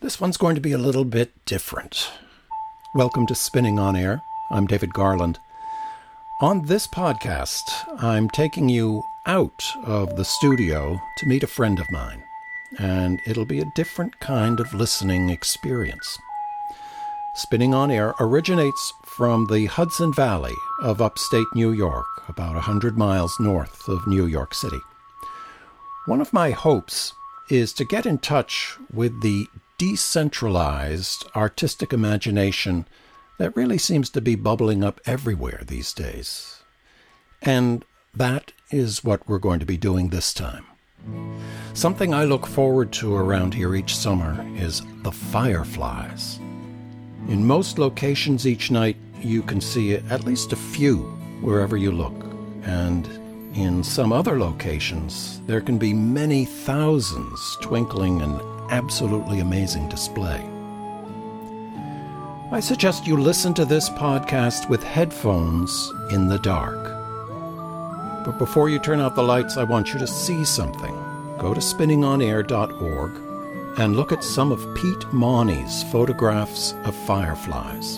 This one's going to be a little bit different. Welcome to Spinning on Air. I'm David Garland. On this podcast, I'm taking you out of the studio to meet a friend of mine, and it'll be a different kind of listening experience. Spinning on Air originates from the Hudson Valley of upstate New York, about 100 miles north of New York City. One of my hopes is to get in touch with the decentralized artistic imagination that really seems to be bubbling up everywhere these days. And that is what we're going to be doing this time. Something I look forward to around here each summer is the fireflies. In most locations each night, you can see at least a few wherever you look. And in some other locations, there can be many thousands twinkling in absolutely amazing display. I suggest you listen to this podcast with headphones in the dark. But before you turn out the lights, I want you to see something. Go to spinningonair.org and look at some of Pete Mauney's photographs of fireflies.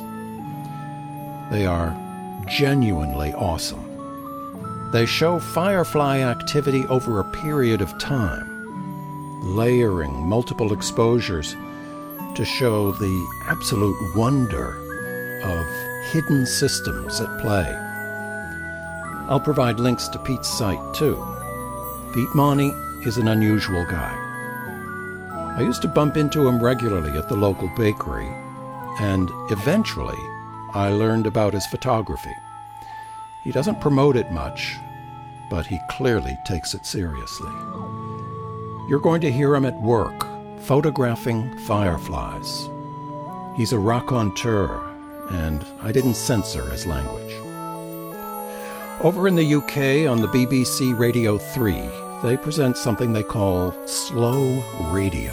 They are genuinely awesome. They show firefly activity over a period of time, layering multiple exposures to show the absolute wonder of hidden systems at play. I'll provide links to Pete's site, too. Pete Mauney is an unusual guy. I used to bump into him regularly at the local bakery, and eventually I learned about his photography. He doesn't promote it much, but he clearly takes it seriously. You're going to hear him at work, photographing fireflies. He's a raconteur, and I didn't censor his language. Over in the UK on the BBC Radio 3, they present something they call slow radio.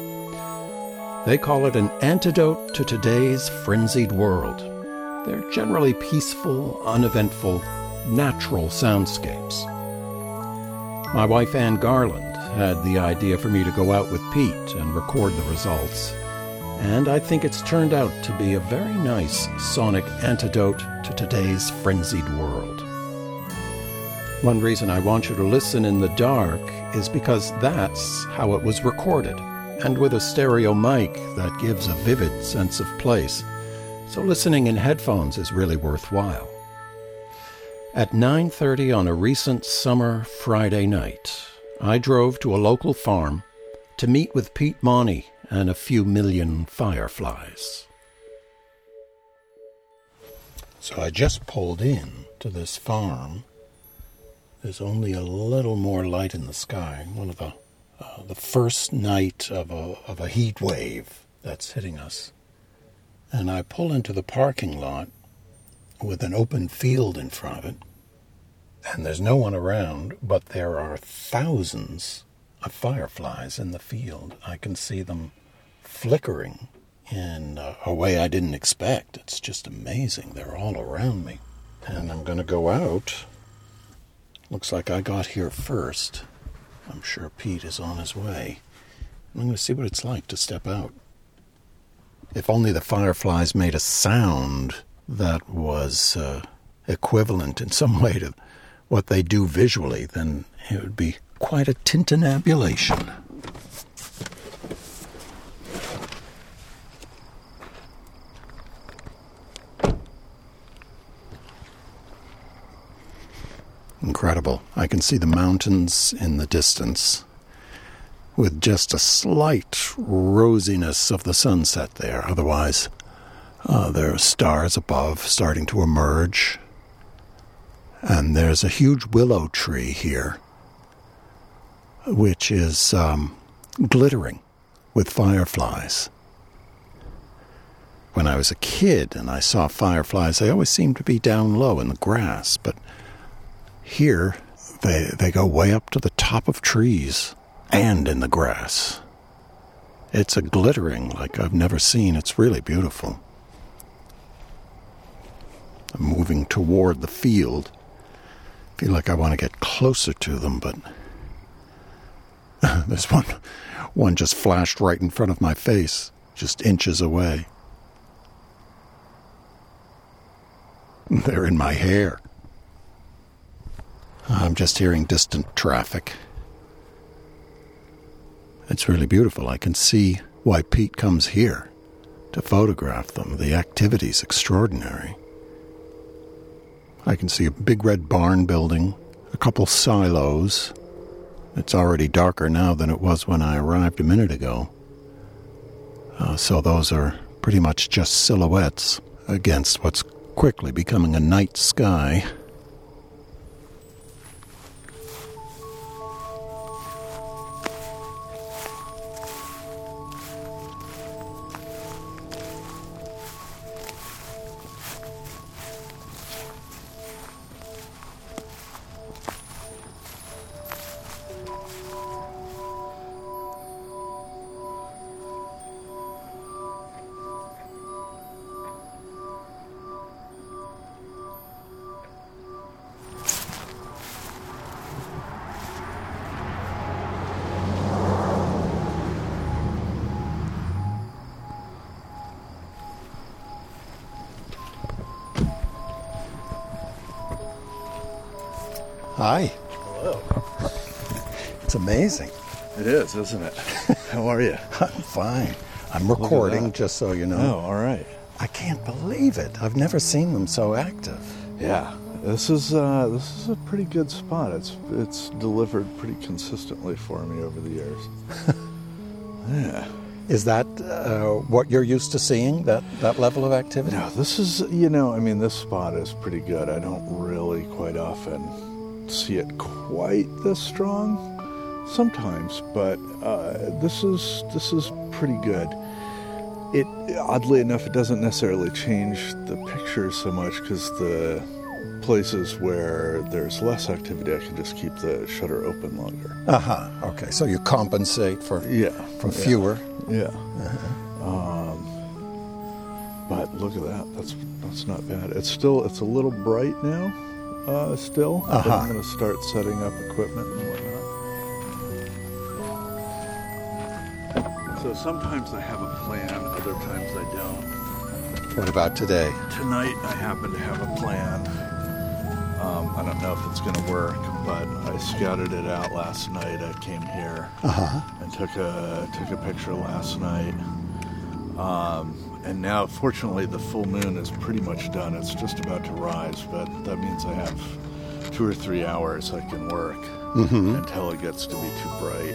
They call it an antidote to today's frenzied world. They're generally peaceful, uneventful, natural soundscapes. My wife Ann Garland had the idea for me to go out with Pete and record the results, and I think it's turned out to be a very nice sonic antidote to today's frenzied world. One reason I want you to listen in the dark is because that's how it was recorded, and with a stereo mic that gives a vivid sense of place, so listening in headphones is really worthwhile. At 9:30 on a recent summer Friday night, I drove to a local farm to meet with Pete Mauney and a few million fireflies. So I just pulled in to this farm. There's only a little more light in the sky. One of the first night of a heat wave that's hitting us. And I pull into the parking lot with an open field in front of it. And there's no one around, but there are thousands of fireflies in the field. I can see them flickering in a way I didn't expect. It's just amazing. They're all around me. And I'm going to go out. Looks like I got here first. I'm sure Pete is on his way. I'm going to see what it's like to step out. If only the fireflies made a sound that was equivalent in some way to what they do visually, then it would be quite a tintinnabulation. Incredible. I can see the mountains in the distance with just a slight rosiness of the sunset there. Otherwise, there are stars above starting to emerge. And there's a huge willow tree here, which is glittering with fireflies. When I was a kid and I saw fireflies, they always seemed to be down low in the grass, but here they go way up to the top of trees and in the grass. It's a glittering like I've never seen. It's really beautiful. I'm moving toward the field. I feel like I want to get closer to them, but there's one just flashed right in front of my face. just inches away. They're in my hair. I'm just hearing distant traffic. It's really beautiful. I can see why Pete comes here to photograph them. The activity's extraordinary. I can see a big red barn building, a couple silos. It's already darker now than it was when I arrived a minute ago. So those are pretty much just silhouettes against what's quickly becoming a night sky. Hi. Hello. It's amazing. It is, isn't it? How are you? I'm fine. I'm recording, just so you know. Oh, all right. I can't believe it. I've never seen them so active. Yeah, this is a pretty good spot. It's delivered pretty consistently for me over the years. Yeah. Is that what you're used to seeing, that level of activity? No, this is, this spot is pretty good. I don't really quite often see it quite this strong sometimes, but this is pretty good. It, oddly enough, it doesn't necessarily change the picture so much, because the places where there's less activity, I can just keep the shutter open longer. Okay, so you compensate for fewer. Yeah. But look at that. That's not bad. It's a little bright now. Still. But I'm going to start setting up equipment and whatnot. So sometimes I have a plan, other times I don't. What about today? Tonight I happen to have a plan. I don't know if it's going to work, but I scouted it out last night. I came here and took a picture last night. And now, fortunately, the full moon is pretty much done. It's just about to rise, but that means I have 2 or 3 hours I can work until it gets to be too bright.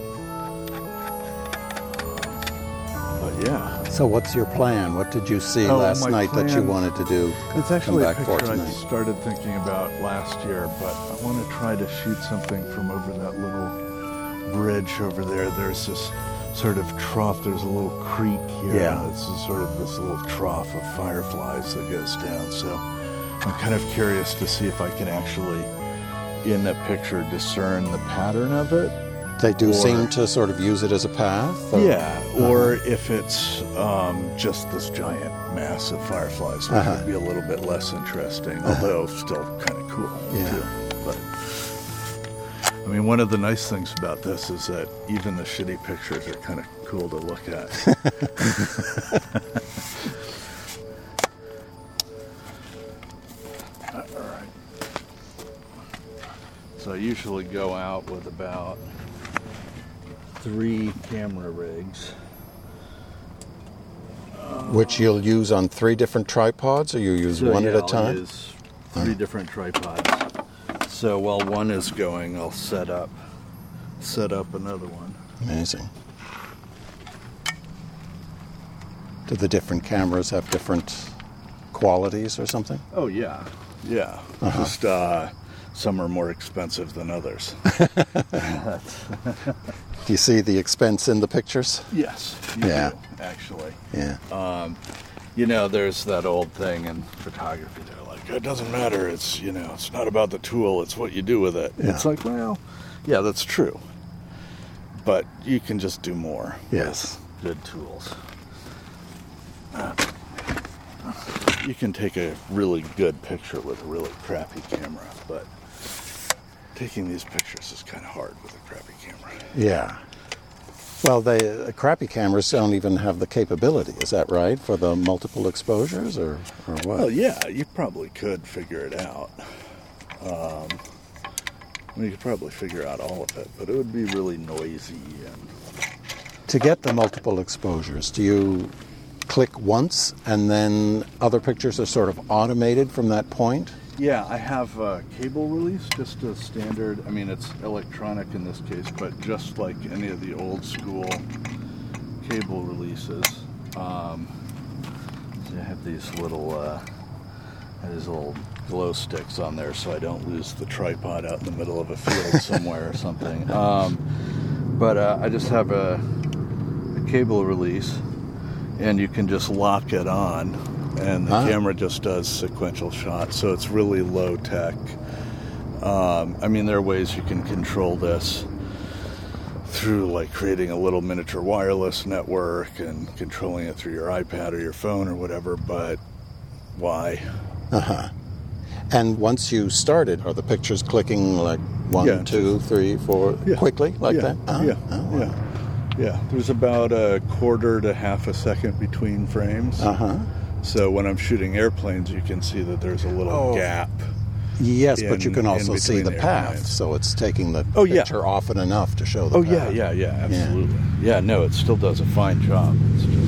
But yeah. So what's your plan? What did you see last night that you wanted to do? It's actually a picture I started thinking about last year, but I want to try to shoot something from over that little bridge over there. There's this sort of trough. There's a little creek here. Yeah. It's sort of this little trough of fireflies that goes down. So I'm kind of curious to see if I can actually, in a picture, discern the pattern of it. They do seem to sort of use it as a path? Or? Yeah, or if it's just this giant mass of fireflies, which would be a little bit less interesting, although still kind of cool, too. But I mean, one of the nice things about this is that even the shitty pictures are kind of cool to look at. All right. So I usually go out with about 3 camera rigs. Which you'll use on 3 different tripods, or you use one at a time? I'll use 3 different tripods. So while one is going, I'll set up another one. Amazing. Do the different cameras have different qualities or something? Oh, yeah. Yeah. Just some are more expensive than others. Do you see the expense in the pictures? Yes. You do, actually. Yeah. There's that old thing in photography. They're like, it doesn't matter. It's, it's not about the tool. It's what you do with it. Yeah. It's like, well, yeah, that's true. But you can just do more. Yes. With good tools. You can take a really good picture with a really crappy camera, but taking these pictures is kind of hard with a crappy camera. Yeah. Well, the crappy cameras don't even have the capability, is that right, for the multiple exposures, or what? Well, yeah, you probably could figure it out. You could probably figure out all of it, but it would be really noisy. And To get the multiple exposures, do you click once and then other pictures are sort of automated from that point? yeah, I have a cable release, just a standard. I mean, it's electronic in this case, but just like any of the old school cable releases. So I have these little glow sticks on there, so I don't lose the tripod out in the middle of a field somewhere or something. But I just have a cable release, and you can just lock it on, and the camera just does sequential shots, so it's really low tech. I mean, there are ways you can control this through like creating a little miniature wireless network and controlling it through your iPad or your phone or whatever, but why? And once you started, are the pictures clicking like 1, 2, 3, 4, quickly like that? Yeah. There's about a quarter to half a second between frames. So when I'm shooting airplanes, you can see that there's a little gap. Yes, but you can also see the path, airplanes. So it's taking the picture often enough to show the path. Yeah, absolutely. Yeah, no, it still does a fine job. It's just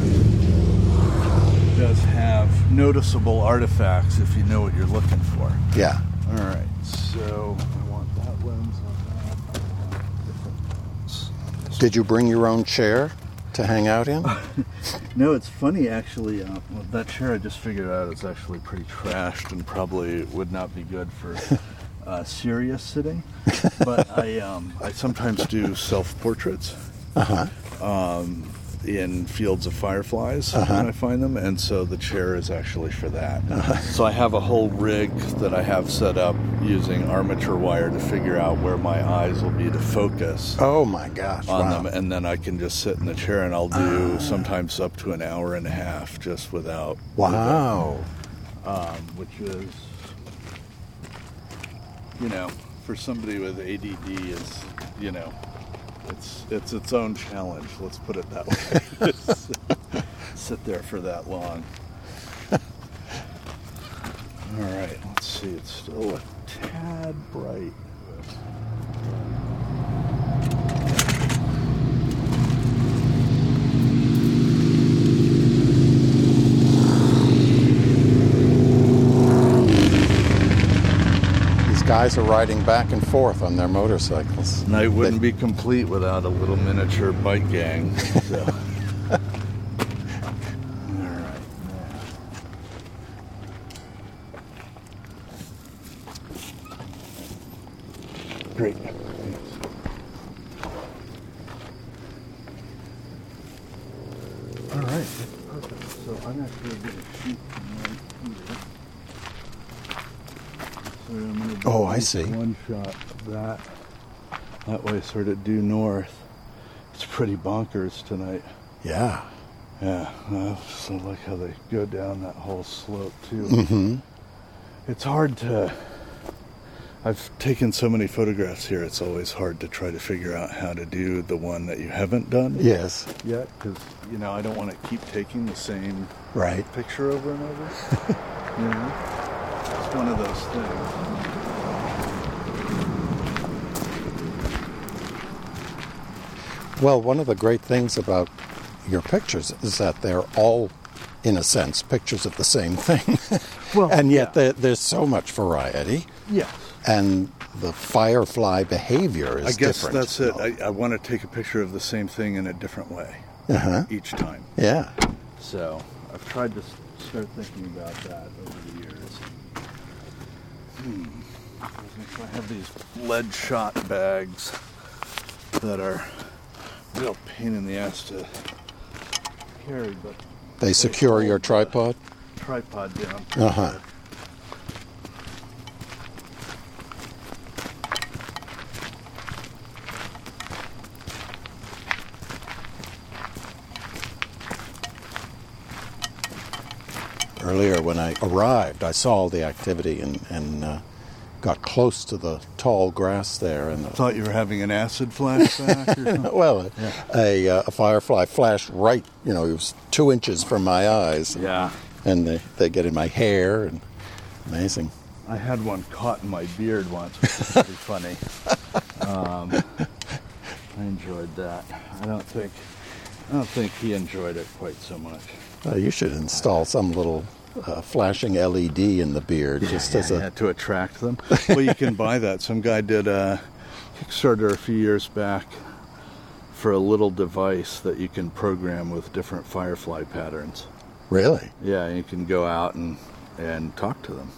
it does have noticeable artifacts if you know what you're looking for. Yeah. All right, so I want that lens on that. I want different lens. Did you bring your own chair to hang out in? No, it's funny actually. That chair I just figured out is actually pretty trashed and probably would not be good for serious sitting. But I sometimes do self-portraits in fields of fireflies when I find them, and so the chair is actually for that. So I have a whole rig that I have set up using armature wire to figure out where my eyes will be to focus. Oh my gosh! On them, and then I can just sit in the chair, and I'll do sometimes up to an hour and a half just without. Wow. Which is, you know, for somebody with ADD is, you know, it's its own challenge. Let's put it that way. Sit there for that long. All right, let's see. It's still a tad bright. Guys are riding back and forth on their motorcycles. Night wouldn't be complete without a little miniature bike gang. So. All right. Great. All right. Perfect. So I'm actually going to shoot from right here. So I'm going to do I see. one shot of that. That way, sort of due north. It's pretty bonkers tonight. Yeah. Yeah. I also like how they go down that whole slope, too. It's hard to... I've taken so many photographs here, it's always hard to try to figure out how to do the one that you haven't done Yes. yet, because, you know, I don't want to keep taking the same picture over and over. You know? It's one of those things. Well, one of the great things about your pictures is that they're all, in a sense, pictures of the same thing. Well, and yet there's so much variety. Yes. And the firefly behavior is different. I guess that's it. I want to take a picture of the same thing in a different way each time. Yeah. So I've tried to start thinking about that over the years. I have these lead shot bags that are a real pain in the ass to carry, but they secure your tripod? Tripod down. Earlier when I arrived, I saw all the activity in got close to the tall grass there, and Thought you were having an acid flashback or something? well, a firefly flashed right, it was 2 inches from my eyes. Yeah. And they get in my hair, and amazing. I had one caught in my beard once, which was pretty funny. I enjoyed that. I don't think he enjoyed it quite so much. You should install some little flashing LED in the beard, just as a to attract them. Well, you can buy that. Some guy did a Kickstarter a few years back for a little device that you can program with different firefly patterns. Really? Yeah, you can go out and talk to them.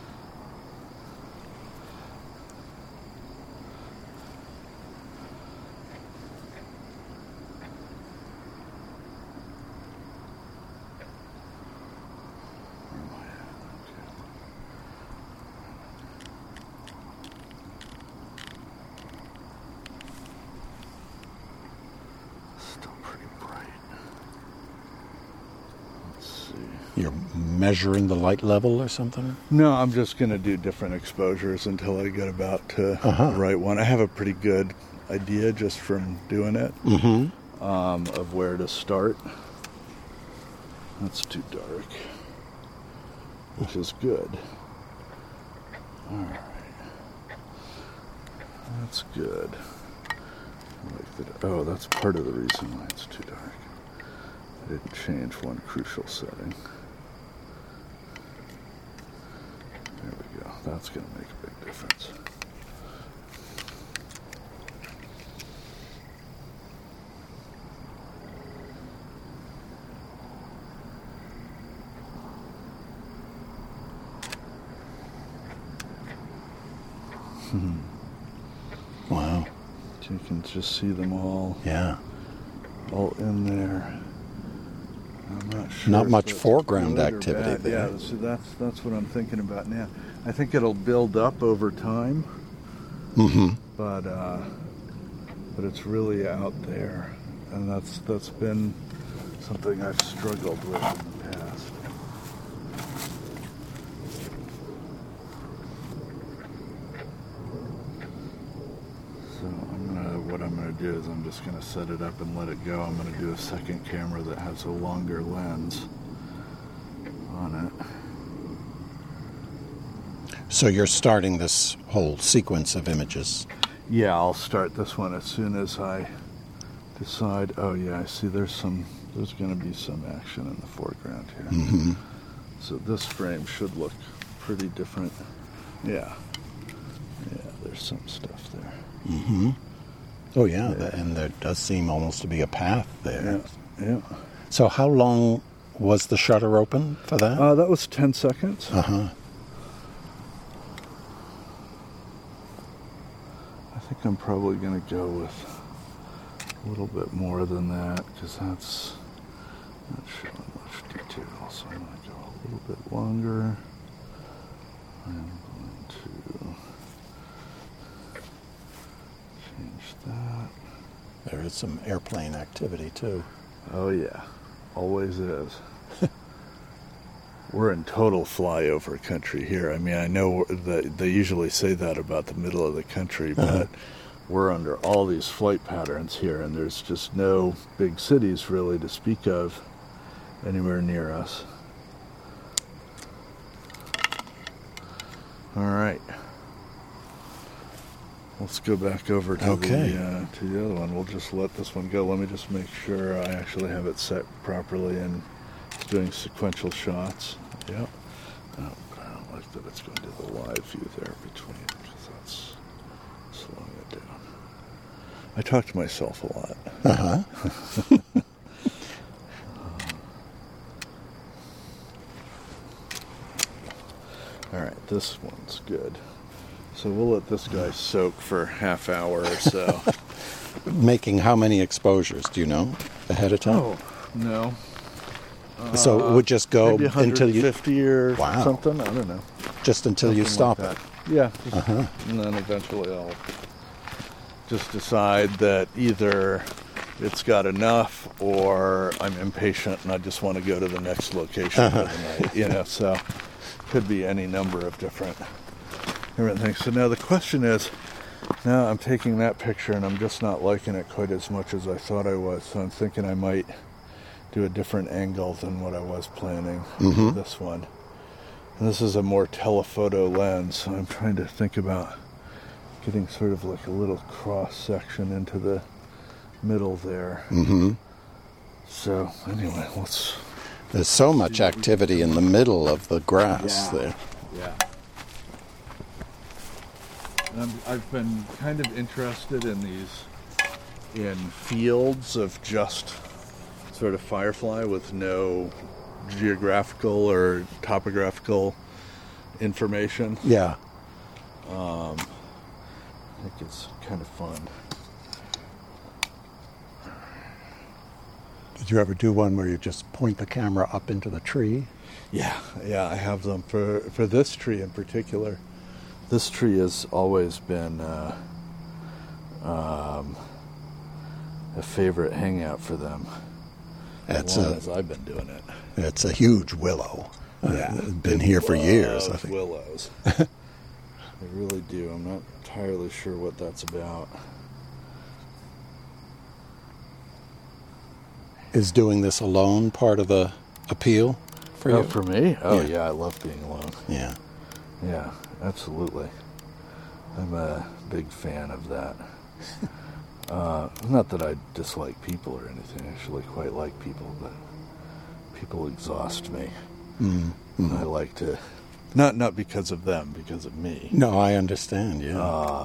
You're measuring the light level or something? No, I'm just going to do different exposures until I get about to the right one. I have a pretty good idea just from doing it of where to start. That's too dark, which is good. All right. That's good. I like that. Oh, that's part of the reason why it's too dark. I didn't change one crucial setting. There we go. That's going to make a big difference. Wow. You can just see them all. Yeah. All in there. I'm not sure. Not much foreground activity there. Yeah, so that's what I'm thinking about now. I think it'll build up over time. But it's really out there, and that's been something I've struggled with in the past. So what I'm going to do is I'm just going to set it up and let it go. I'm going to do a second camera that has a longer lens on it. So you're starting this whole sequence of images. Yeah, I'll start this one as soon as I decide. Oh yeah, I see there's going to be some action in the foreground here. So this frame should look pretty different. Yeah, there's some stuff there. Oh yeah, and there does seem almost to be a path there. Yeah. So how long was the shutter open for that? That was 10 seconds. I think I'm probably going to go with a little bit more than that, because that's not showing much detail. So I'm going to go a little bit longer. I'm going to change that. There is some airplane activity too. Oh yeah, always is. We're in total flyover country here. I mean, I know that they usually say that about the middle of the country, but we're under all these flight patterns here, and there's just no big cities really to speak of anywhere near us. All right. Let's go back over to the other one. We'll just let this one go. Let me just make sure I actually have it set properly and it's doing sequential shots. Yep. Oh, but I don't like that it's going to the live view there between, because that's slowing it down. I talk to myself a lot. All right, this one's good. So we'll let this guy soak for half hour or so. Making how many exposures, do you know, ahead of time? Oh, no. So it would just go maybe until you... 150 or something, I don't know. Just until Something you stop like it? Yeah. And then eventually I'll just decide that either it's got enough or I'm impatient and I just want to go to the next location for the night. So could be any number of different... everything. So now the question is, now I'm taking that picture and I'm just not liking it quite as much as I thought I was. So I'm thinking I might do a different angle than what I was planning for this one. And this is a more telephoto lens, so I'm trying to think about getting sort of like a little cross section into the middle there. So anyway, there's so much activity in the middle of the grass there. Yeah. And I've been kind of interested in fields of just sort of firefly with no geographical or topographical information. Yeah. I think it's kind of fun. Did you ever do one where you just point the camera up into the tree? Yeah, I have them for this tree in particular. This tree has always been a favorite hangout for them. As long as I've been doing it. It's a huge willow. Yeah, been here for years, I think. Willows. They really do. I'm not entirely sure what that's about. Is doing this alone part of the appeal for you? For me? Oh, yeah, I love being alone. Yeah. Yeah, absolutely. I'm a big fan of that. Not that I dislike people or anything. I actually quite like people, but people exhaust me. I like to... Not because of them, because of me. No, I understand, yeah.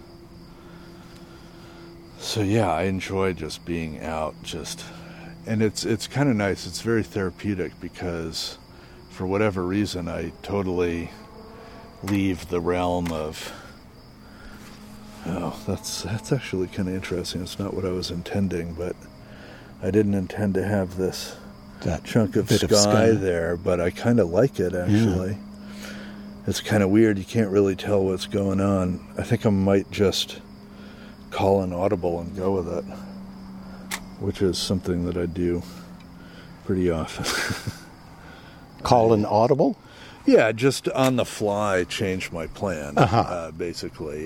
So, yeah, I enjoy just being out, and it's kind of nice. It's very therapeutic because, for whatever reason, I totally leave the realm of... Oh, that's actually kind of interesting. It's not what I was intending, but I didn't intend to have that chunk of sky there, but I kind of like it, actually. Yeah. It's kind of weird. You can't really tell what's going on. I think I might just call an audible and go with it, which is something that I do pretty often. Call an audible? Yeah, just on the fly change my plan, basically.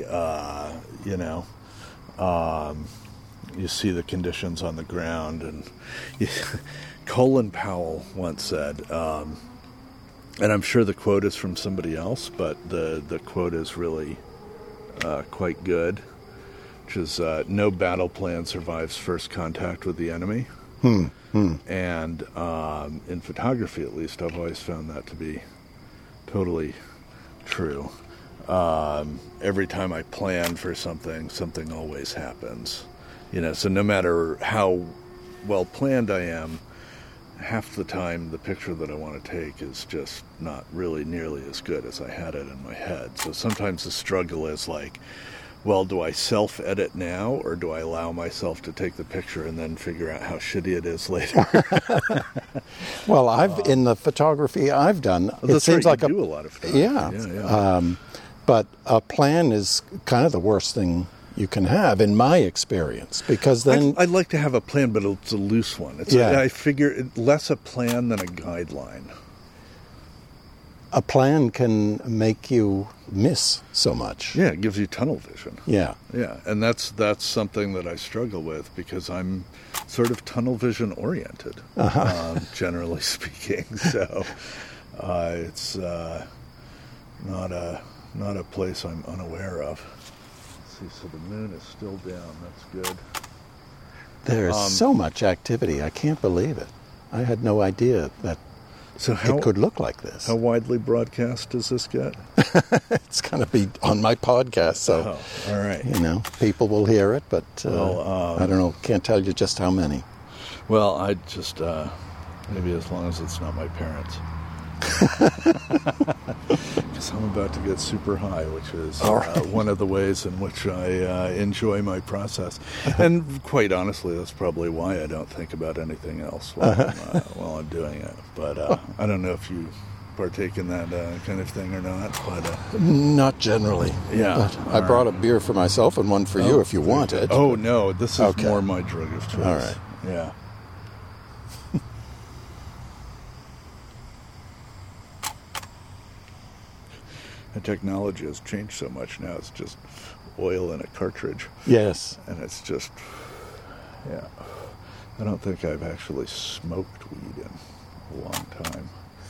You see the conditions on the ground. And Colin Powell once said, and I'm sure the quote is from somebody else, but the quote is really quite good, which is, no battle plan survives first contact with the enemy. And in photography, at least, I've always found that to be totally true. Every time I plan for something always happens. So no matter how well planned I am, half the time the picture that I want to take is just not really nearly as good as I had it in my head. So sometimes the struggle is like, well, do I self-edit now, or do I allow myself to take the picture and then figure out how shitty it is later? Well, in the photography I've done, it seems like you do a lot of photography. Yeah. But a plan is kind of the worst thing you can have, in my experience, because then... I'd like to have a plan, but it's a loose one. I figure less a plan than a guideline. A plan can make you miss so much. Yeah, it gives you tunnel vision. Yeah. Yeah, and that's something that I struggle with because I'm sort of tunnel vision oriented, generally speaking. So it's not a place I'm unaware of. Let's see, so the moon is still down. That's good. There's so much activity. I can't believe it. I had no idea that it could look like this. How widely broadcast does this get? It's going to be on my podcast, so all right. People will hear it, but I don't know. Can't tell you just how many. Well, I just maybe as long as it's not my parents, because I'm about to get super high, which is one of the ways in which I enjoy my process. And quite honestly, that's probably why I don't think about anything else while I'm doing it. But I don't know if you partake in that kind of thing or not. But not generally. Yeah. But I brought a beer for myself and one for you if you want it. Oh, no. This is more my drug of choice. All right. Yeah. The technology has changed so much now. It's just oil in a cartridge. Yes. And it's just, yeah. I don't think I've actually smoked weed in a long time.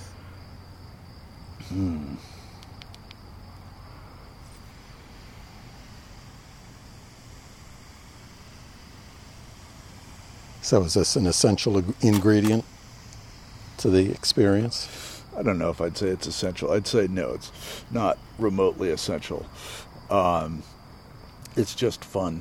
So is this an essential ingredient to the experience? I don't know if I'd say it's essential. I'd say no, it's not remotely essential. It's just fun.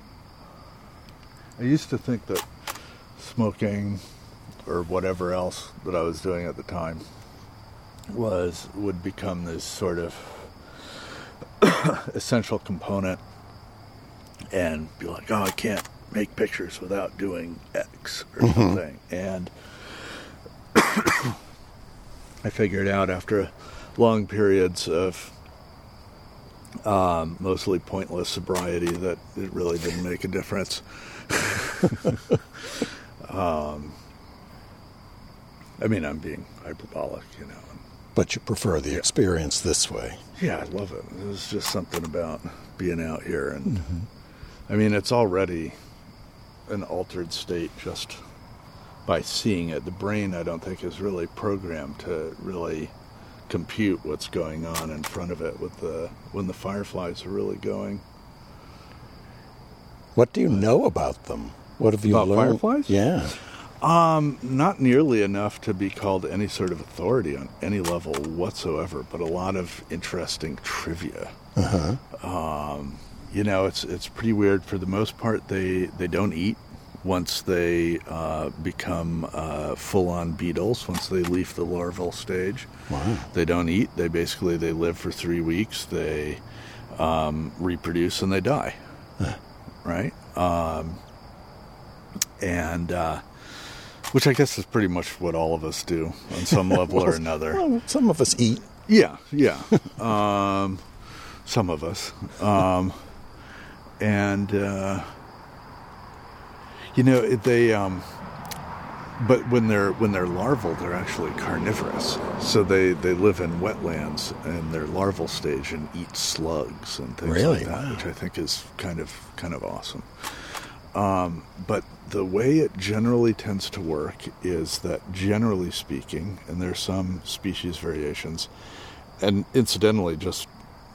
I used to think that smoking or whatever else that I was doing at the time would become this sort of essential component and be like, oh, I can't make pictures without doing X or something. And I figured out after long periods of mostly pointless sobriety that it really didn't make a difference. I mean, I'm being hyperbolic, you know. But you prefer the experience this way. Yeah, I love it. There's just something about being out here. And I mean, it's already an altered state just by seeing it. The brain, I don't think, is really programmed to really compute what's going on in front of it when the fireflies are really going. What do you know about them? What have you about learned? Fireflies? Yeah. Not nearly enough to be called any sort of authority on any level whatsoever, but a lot of interesting trivia. You know, it's pretty weird. For the most part, they don't eat once they become full-on beetles, once they leave the larval stage. Wow. They don't eat. They live for 3 weeks. They reproduce and they die. Right? Which I guess is pretty much what all of us do on some level or another. Well, some of us eat. Yeah. Some of us. You know, they but when they're larval, they're actually carnivorous. So they live in wetlands in their larval stage and eat slugs and things like that, wow. Which I think is kind of awesome. But the way it generally tends to work is that, generally speaking, and there's some species variations, and incidentally, just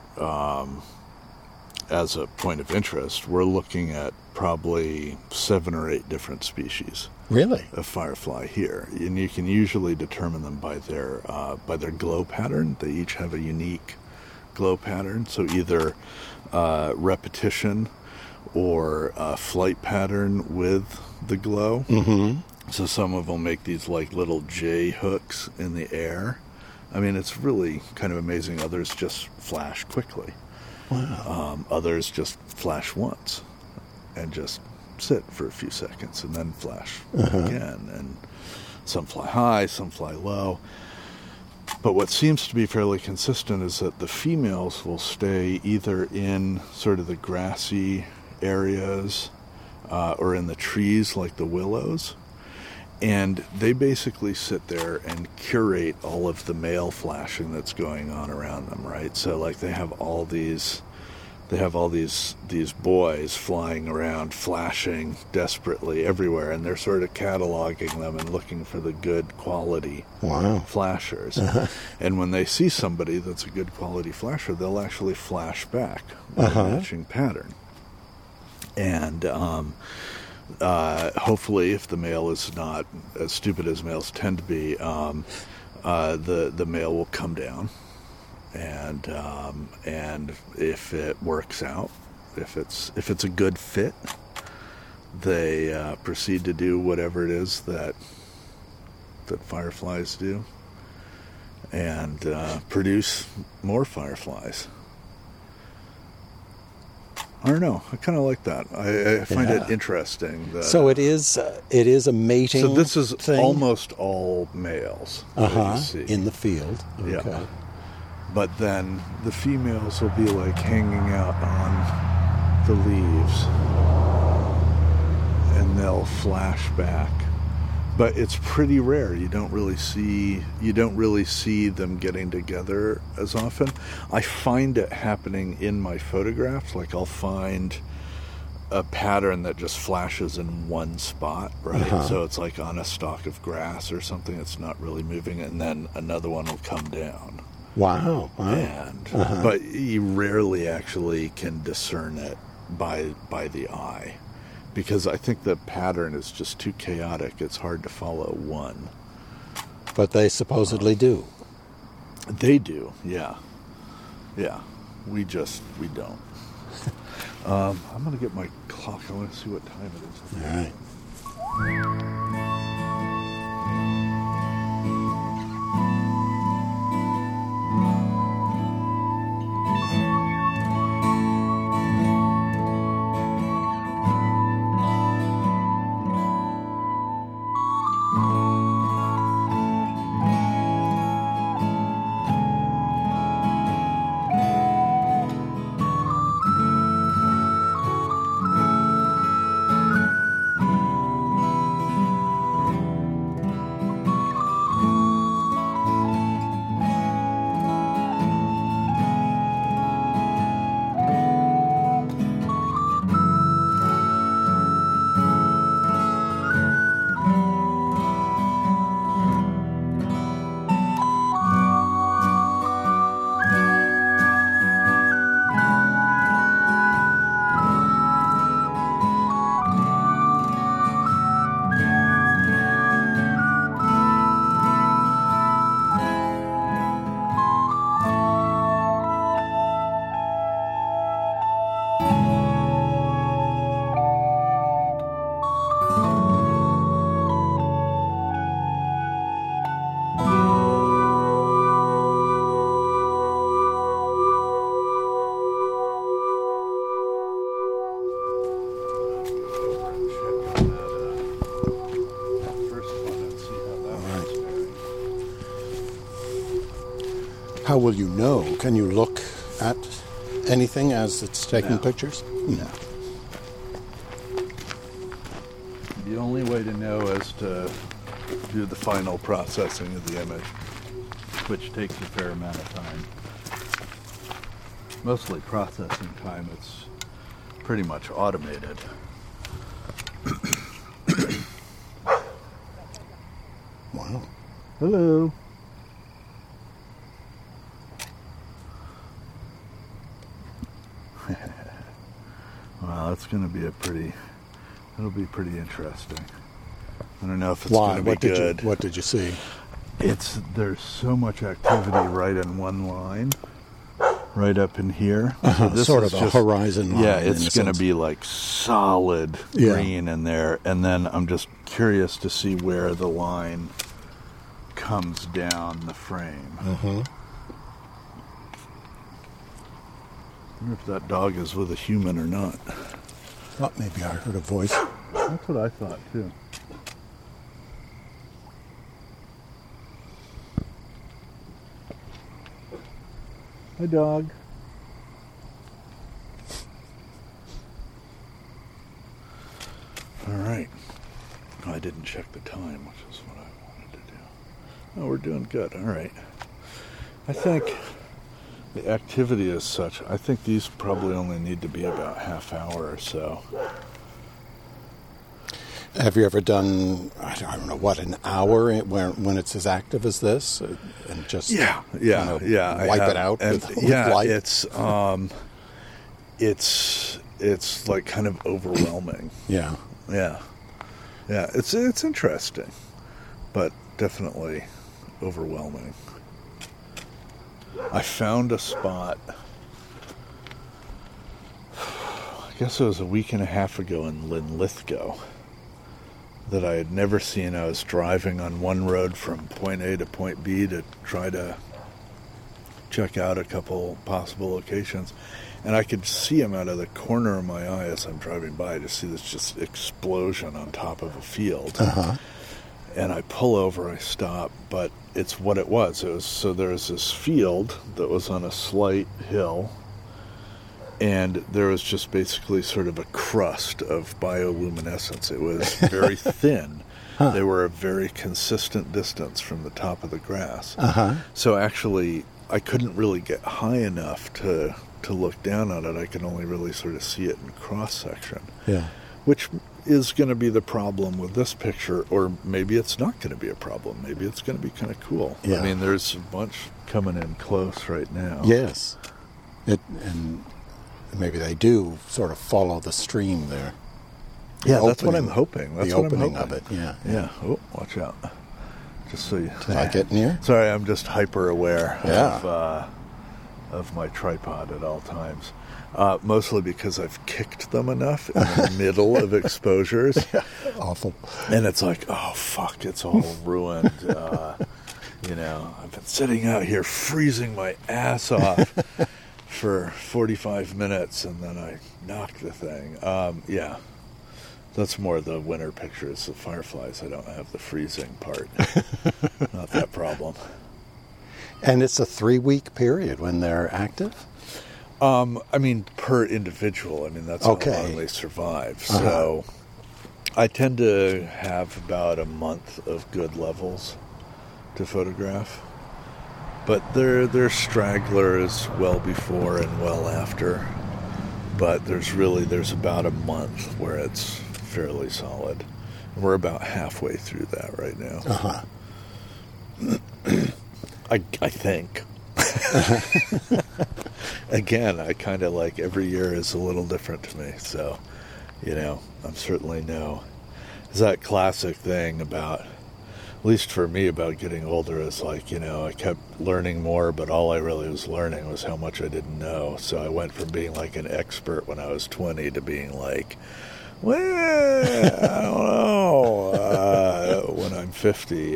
as a point of interest, we're looking at probably 7 or 8 different species. Really? Of firefly here, and you can usually determine them by their glow pattern. They each have a unique glow pattern, so either repetition or flight pattern with the glow. So some of them make these like little J hooks in the air. I mean, it's really kind of amazing. Others just flash quickly. Wow. Others just flash once and just sit for a few seconds and then flash again. And some fly high, some fly low. But what seems to be fairly consistent is that the females will stay either in sort of the grassy areas or in the trees like the willows. And they basically sit there and curate all of the male flashing that's going on around them, right? So like they have all these boys flying around, flashing desperately everywhere, and they're sort of cataloging them and looking for the good quality flashers. And when they see somebody that's a good quality flasher, they'll actually flash back with a matching pattern. And hopefully, if the male is not as stupid as males tend to be, the male will come down, and if it works out, if it's a good fit, they proceed to do whatever it is that fireflies do, and produce more fireflies. I don't know. I kind of like that. I find it interesting. So it is a mating. So this is thing? almost all males that you see. In the field. Okay. Yeah. But then the females will be like hanging out on the leaves, and they'll flash back But it's pretty rare. You don't really see them getting together as often. I find it happening in my photographs. Like I'll find a pattern that just flashes in one spot, right? So it's like on a stalk of grass or something. It's not really moving, and then another one will come down. Wow. And but you rarely actually can discern it by the eye, because I think the pattern is just too chaotic. It's hard to follow one. But they supposedly do. They do, yeah. Yeah. We don't. I'm going to get my clock. I want to see what time it is. All right. How will you know? Can you look at anything as it's taking pictures? No. The only way to know is to do the final processing of the image, which takes a fair amount of time. Mostly processing time. It's pretty much automated. Wow. Hello. Wow, that's going to be it'll be pretty interesting. I don't know if it's going to be good. What did you see? There's so much activity right in one line, right up in here. So this sort of a horizon line. Yeah, it's going to be like solid green in there, and then I'm just curious to see where the line comes down the frame. I wonder if that dog is with a human or not. Thought maybe I heard a voice. That's what I thought too. Hi, dog. All right. Oh, I didn't check the time, which is what I wanted to do. Oh, we're doing good. All right. I think the activity is such. I think these probably only need to be about half hour or so. Have you ever done, I don't know, an hour when it's as active as this? And just wipe it out with light? It's like kind of overwhelming. Yeah. It's interesting, but definitely overwhelming. I found a spot, I guess it was a week and a half ago in Linlithgow, that I had never seen. I was driving on one road from point A to point B to try to check out a couple possible locations, and I could see them out of the corner of my eye as I'm driving by. To see this just explosion on top of a field. And I pull over, I stop, but it's what it was. So there was this field that was on a slight hill, And there was just basically sort of a crust of bioluminescence. It was very thin. Huh. They were a very consistent distance from the top of the grass. Uh-huh. So actually, I couldn't really get high enough to look down on it. I could only really sort of see it in cross-section. Yeah. Which is going to be the problem with this picture, or maybe it's not going to be a problem. Maybe it's going to be kind of cool. Yeah. I mean, there's a bunch coming in close right now. Yes. And maybe they do sort of follow the stream there. Yeah, that's what I'm hoping. That's the what opening I'm hoping. of it, yeah. Yeah. Oh, watch out. Just so you... Did I get near? Sorry, I'm just hyper aware yeah. of my tripod at all times. Mostly because I've kicked them enough in the middle of exposures. Yeah, awful. And it's like, oh, fuck, it's all ruined. You know, I've been sitting out here freezing my ass off for 45 minutes, and then I knocked the thing. Yeah, that's more the winter pictures of fireflies. I don't have the freezing part. Not that problem. And it's a 3-week period when they're active? I mean, per individual. I mean, that's how long they survive. Uh-huh. So I tend to have about a month of good levels to photograph. But they're stragglers well before and well after. But there's about a month where it's fairly solid. And we're about halfway through that right now. Uh-huh. I think. Again, I kind of like every year is a little different to me. So, you know, I'm certainly it's that classic thing about, at least for me, about getting older is like, you know, I kept learning more, but all I really was learning was how much I didn't know. So I went from being like an expert when I was 20 to being like, well, I don't know, when I'm 50.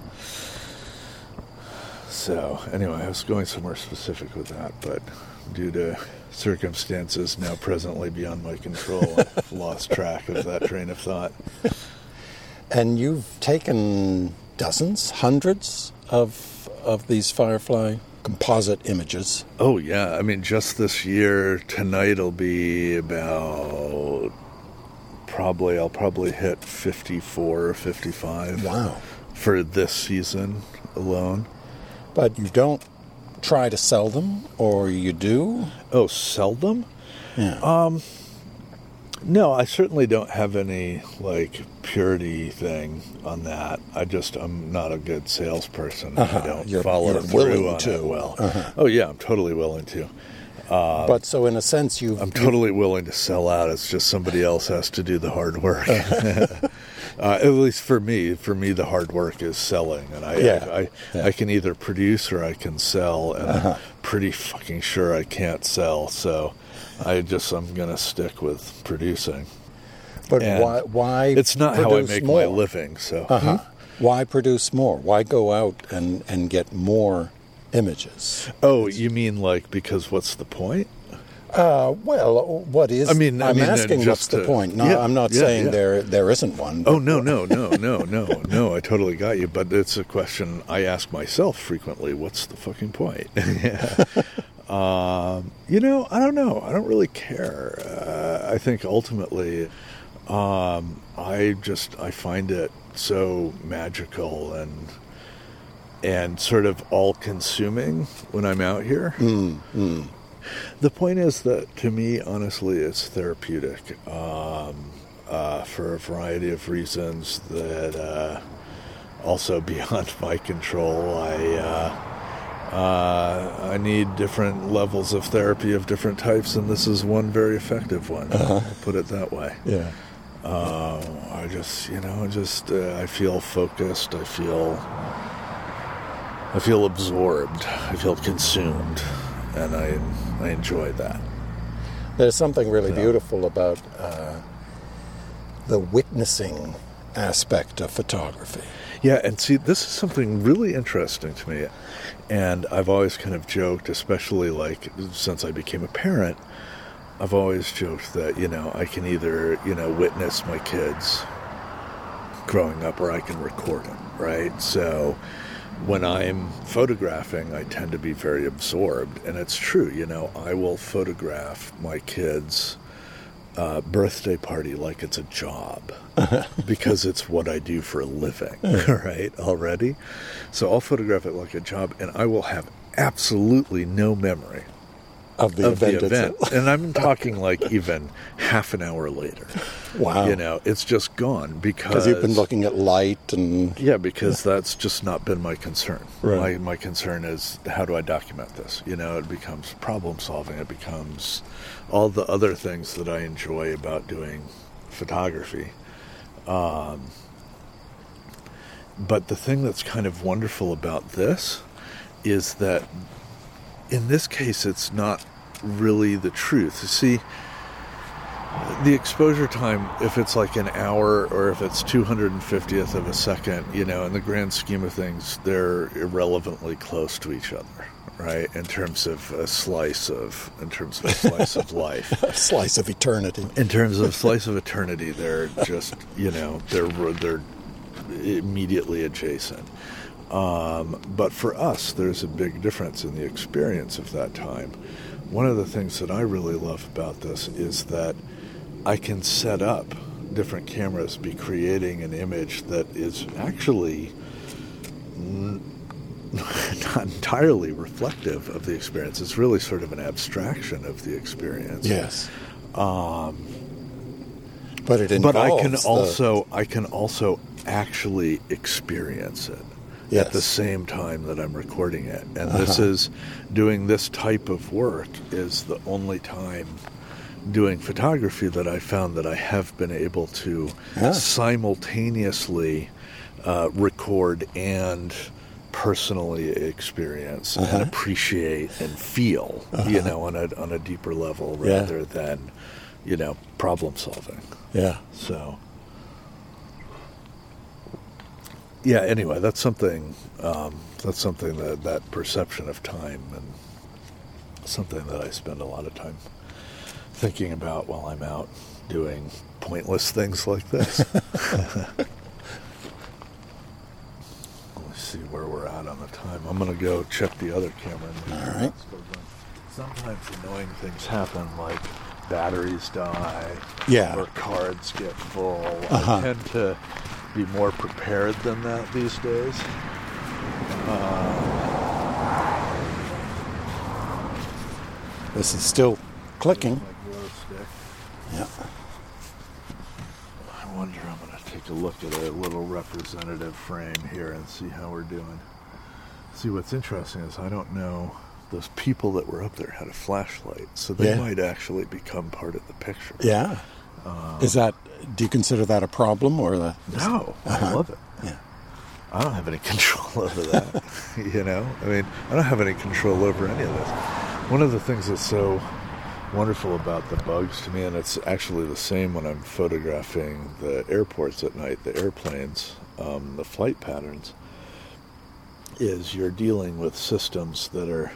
So anyway, I was going somewhere specific with that, but due to circumstances now presently beyond my control, I've lost track of that train of thought. And you've taken dozens, hundreds of these firefly composite images. Oh, yeah. I mean, just this year, tonight will be about I'll probably hit 54 or 55. Wow. For this season alone. But you don't try to sell them, or you do? Oh, sell them? Yeah. No, I certainly don't have any, like, purity thing on that. I'm not a good salesperson. Uh-huh. I don't follow through on it well. Uh-huh. Oh, yeah, I'm totally willing to. But so in a sense I'm totally willing to sell out. It's just somebody else has to do the hard work. At least for me, the hard work is selling. And I can either produce or I can sell. And I'm pretty fucking sure I can't sell. So I'm going to stick with producing. But why it's not how I make my living. So Why produce more? Why go out and get more images? Oh, you mean like because what's the point? Well, what is? I'm asking what's the point. No, I'm not saying there isn't one. Oh no! I totally got you. But it's a question I ask myself frequently. What's the fucking point? Yeah. You know, I don't know. I don't really care. I think ultimately, I find it so magical and sort of all-consuming when I'm out here. The point is that, to me, honestly, it's therapeutic for a variety of reasons that also beyond my control. I need different levels of therapy of different types, and this is one very effective one. I'll put it that way. Yeah. I feel focused. I feel absorbed. I feel consumed. And I enjoy that. There's something really beautiful about the witnessing aspect of photography. Yeah, and see, this is something really interesting to me. And I've always kind of joked, especially like since I became a parent, I've always joked that, you know, I can either, you know, witness my kids growing up or I can record them, right? So when I'm photographing, I tend to be very absorbed. And it's true, I will photograph my kids' birthday party like it's a job because it's what I do for a living, right, already. So I'll photograph it like a job, and I will have absolutely no memory of the event. And I'm talking like even half an hour later. Wow. It's just gone because you've been looking at light and... Yeah, because that's just not been my concern. Right. My concern is, how do I document this? It becomes problem solving. It becomes all the other things that I enjoy about doing photography. But the thing that's kind of wonderful about this is that in this case, it's not really the truth. You see, the exposure time, if it's like an hour or if it's 250th of a second, in the grand scheme of things, they're irrelevantly close to each other, right? In terms of a slice of life. A slice of eternity. In terms of a slice of eternity, they're just, they're immediately adjacent. But for us, there's a big difference in the experience of that time. One of the things that I really love about this is that I can set up different cameras, be creating an image that is actually not entirely reflective of the experience. It's really sort of an abstraction of the experience. Yes. But I can also actually experience it. Yes. At the same time that I'm recording it. And this is, doing this type of work is the only time doing photography that I found that I have been able to simultaneously record and personally experience and appreciate and feel, on a deeper level rather than, problem solving. Yeah. So... Yeah, anyway, that's something that perception of time, and something that I spend a lot of time thinking about while I'm out doing pointless things like this. Let's see where we're at on the time. I'm going to go check the other camera. All right. Sometimes annoying things happen, like batteries die, or cards get full. I tend to be more prepared than that these days. This is still clicking. Yeah. I wonder, I'm going to take a look at a little representative frame here and see how we're doing. See, what's interesting is I don't know, those people that were up there had a flashlight, so they might actually become part of the picture. Yeah. Do you consider that a problem or the? No, I love it. Yeah. I don't have any control over that. I mean, I don't have any control over any of this. One of the things that's so wonderful about the bugs to me, and it's actually the same when I'm photographing the airports at night, the airplanes, the flight patterns, is you're dealing with systems that are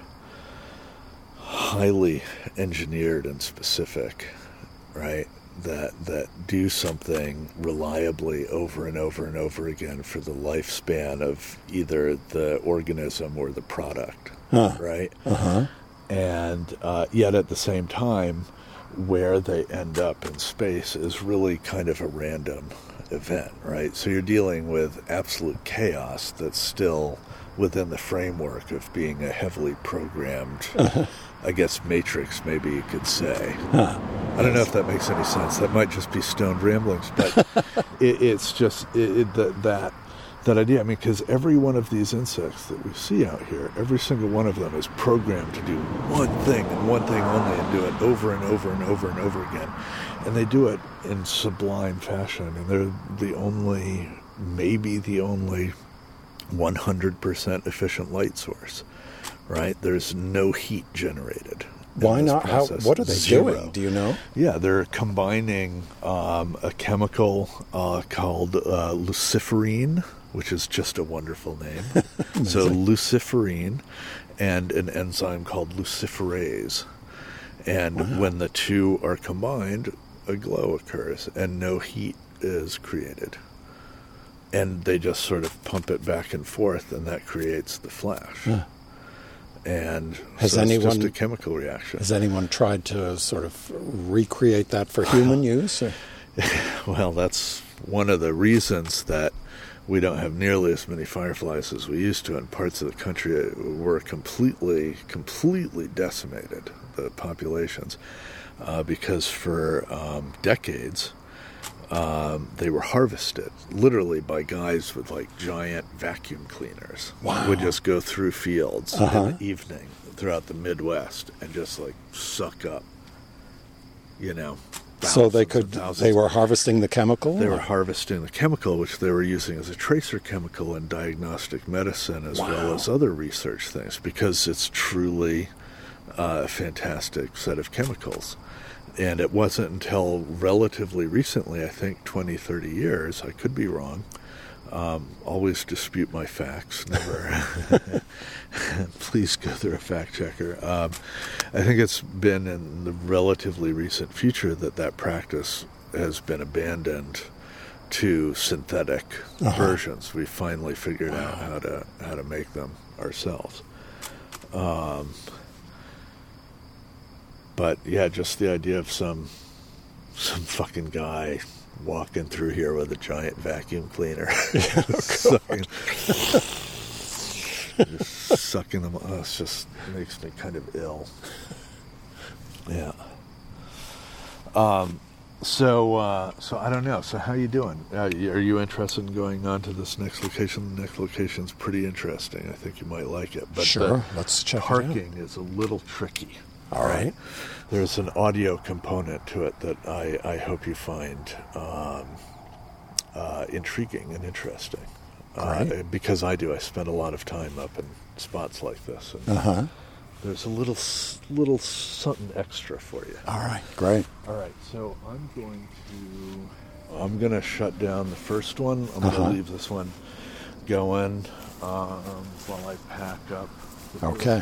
highly engineered and specific, right? That do something reliably over and over and over again for the lifespan of either the organism or the product, right? And yet at the same time, where they end up in space is really kind of a random event, right? So you're dealing with absolute chaos that's still within the framework of being a heavily programmed, I guess, matrix, maybe you could say. I don't know if that makes any sense. That might just be stoned ramblings, but it's just that idea. I mean, because every one of these insects that we see out here, every single one of them is programmed to do one thing and one thing only, and do it over and over and over and over again. And they do it in sublime fashion. I mean, they're maybe the only 100% efficient light source, right? There's no heat generated. Why not? What are they doing? Do you know? Yeah, they're combining a chemical called luciferine, which is just a wonderful name. So luciferine and an enzyme called luciferase. And when the two are combined, a glow occurs and no heat is created. and they just sort of pump it back and forth, and that creates the flash. And so it's just a chemical reaction. Has anyone tried to sort of recreate that for human use? Well, that's one of the reasons that we don't have nearly as many fireflies as we used to in parts of the country. Were completely decimated, the populations, because for decades they were harvested literally by guys with like giant vacuum cleaners. Wow. Would just go through fields in the evening throughout the Midwest and just like suck up, so they were harvesting the chemical? They were harvesting the chemical, which they were using as a tracer chemical in diagnostic medicine as well as other research things, because it's truly a fantastic set of chemicals. And it wasn't until relatively recently, I think 20, 30 years, I could be wrong, always dispute my facts, never. Please go through a fact checker. I think it's been in the relatively recent future that practice has been abandoned to synthetic versions. We finally figured out how to make them ourselves. But yeah, just the idea of some fucking guy walking through here with a giant vacuum cleaner, sucking them. Oh, it just makes me kind of ill. Yeah. So I don't know. So how you doing? Are you interested in going on to this next location? The next location's pretty interesting. I think you might like it. But sure, let's check it out. Parking is a little tricky. All right. There's an audio component to it that I hope you find intriguing and interesting. Because I do. I spend a lot of time up in spots like this. And there's a little something extra for you. All right, great. All right, so I'm going to shut down the first one. I'm going to leave this one going while I pack up. Okay.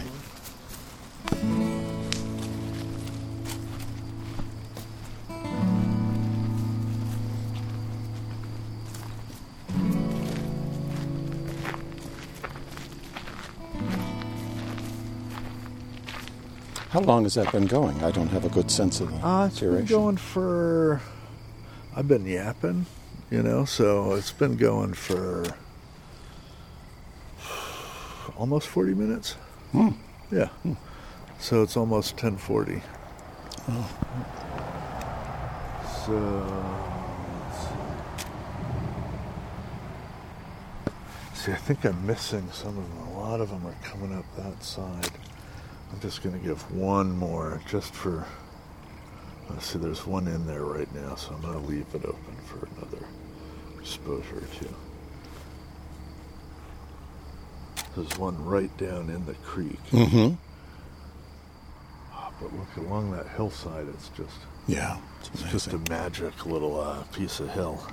How long has that been going? I don't have a good sense of the it's duration. Been going for... I've been yapping, so it's been going for almost 40 minutes. Yeah. So it's almost 10:40. Oh. So... See, I think I'm missing some of them. A lot of them are coming up that side. I'm just going to give one more just for... Let's see, there's one in there right now, so I'm going to leave it open for another exposure or two. There's one right down in the creek. Mm-hmm. But look, along that hillside, it's just... Yeah. It's just a magic little piece of hill.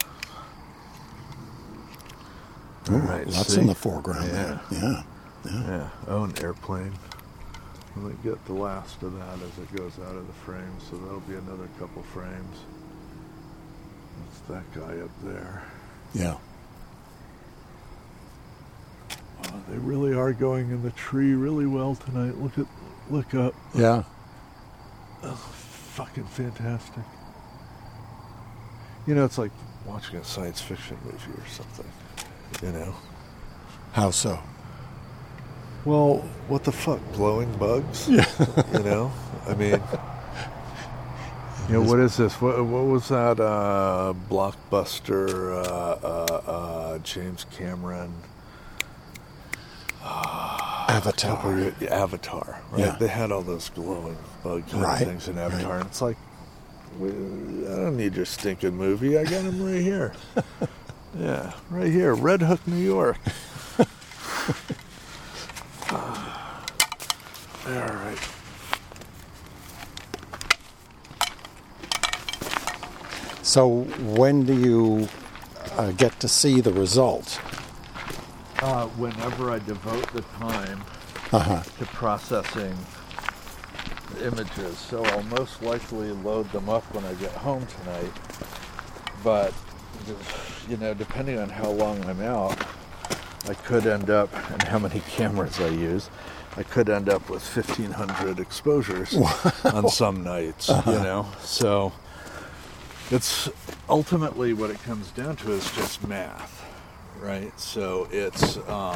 Ooh, all right, that's in the foreground there. Yeah. Oh, an airplane. Let me get the last of that as it goes out of the frame, so that'll be another couple frames. That's that guy up there. Yeah. They really are going in the tree really well tonight. Look up. Yeah. Oh, fucking fantastic. It's like watching a science fiction movie or something, How so? Well, what the fuck? Glowing bugs? Yeah. I mean, what is this? What was that blockbuster James Cameron? Avatar. Avatar, right? Yeah. They had all those glowing bug kind of things in Avatar. And it's like, I don't need your stinking movie. I got them right here. Yeah, right here. Red Hook, New York. All right. So when do you get to see the result? Whenever I devote the time to processing the images. So I'll most likely load them up when I get home tonight. But depending on how long I'm out, I could end up, and how many cameras I use, I could end up with 1,500 exposures on some nights, So it's ultimately what it comes down to is just math, right? So it's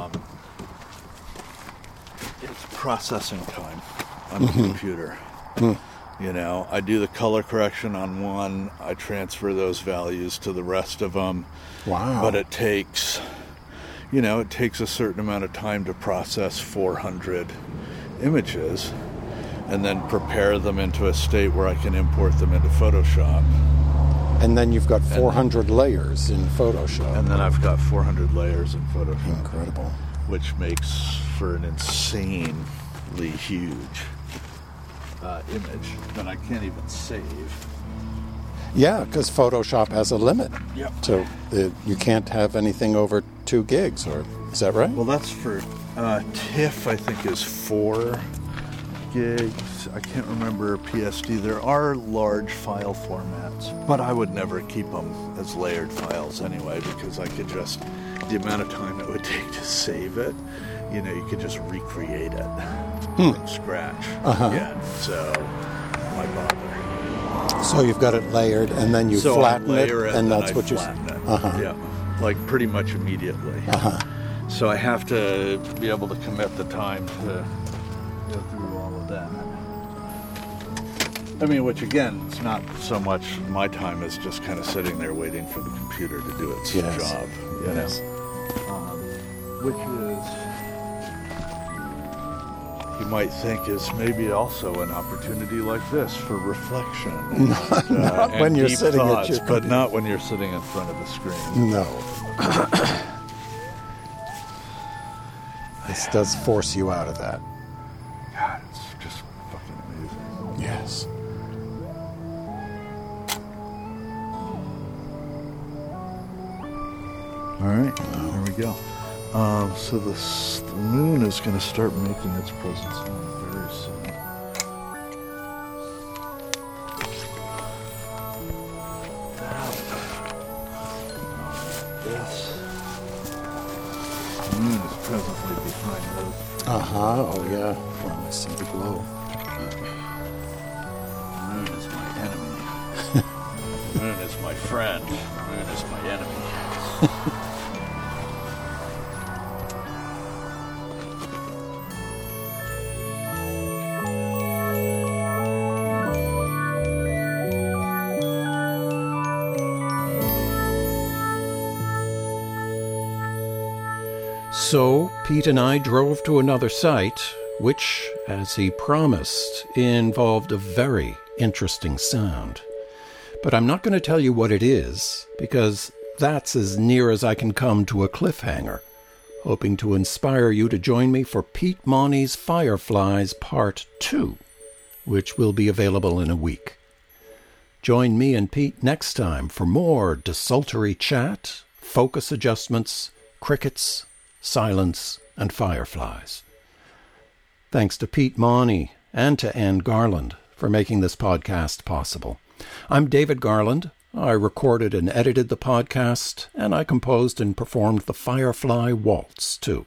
processing time on the computer. I do the color correction on one, I transfer those values to the rest of them. Wow. But it takes a certain amount of time to process 400 images and then prepare them into a state where I can import them into Photoshop. And then you've got 400 layers in Photoshop. And then I've got 400 layers in Photoshop. Incredible. Which makes for an insanely huge image that I can't even save. Yeah, because Photoshop has a limit. Yep. So you can't have anything over 2 gigs, or is that right? Well, that's for TIFF, I think, is 4 gigs. I can't remember PSD. There are large file formats, but I would never keep them as layered files anyway, because I could just, the amount of time it would take to save it, you could just recreate it from scratch again. So, why bother? So you've got it layered, and then you flatten it, and that's what you... Yeah, like pretty much immediately. So I have to be able to commit the time to go through all of that. I mean, which again, it's not so much my time as just kind of sitting there waiting for the computer to do its job. Which is, you might think, is maybe also an opportunity like this for reflection. Not when you're sitting at your computer. But not when you're sitting in front of a screen. No. This does force you out of that. God, it's just fucking amazing. Yes. All right, there we go. So the moon is going to start making its presence known very soon. This moon is presently behind those. Oh yeah. Well, I see the glow. The moon is my enemy. The moon is my friend. The moon is my enemy. So Pete and I drove to another site, which, as he promised, involved a very interesting sound. But I'm not going to tell you what it is, because that's as near as I can come to a cliffhanger, hoping to inspire you to join me for Pete Mauney's Fireflies Part 2, which will be available in a week. Join me and Pete next time for more desultory chat, focus adjustments, crickets, silence, and fireflies. Thanks to Pete Mauney and to Anne Garland for making this podcast possible. I'm David Garland. I recorded and edited the podcast, and I composed and performed the Firefly Waltz, too.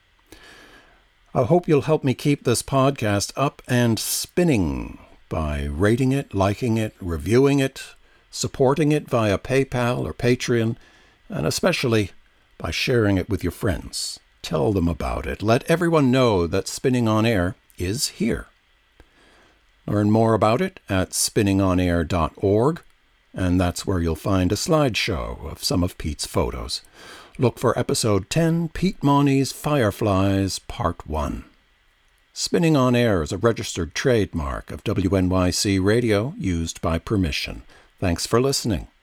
I hope you'll help me keep this podcast up and spinning by rating it, liking it, reviewing it, supporting it via PayPal or Patreon, and especially by sharing it with your friends. Tell them about it. Let everyone know that Spinning on Air is here. Learn more about it at spinningonair.org, and that's where you'll find a slideshow of some of Pete's photos. Look for episode 10, Pete Mauney's Fireflies, Part 1. Spinning on Air is a registered trademark of WNYC Radio, used by permission. Thanks for listening.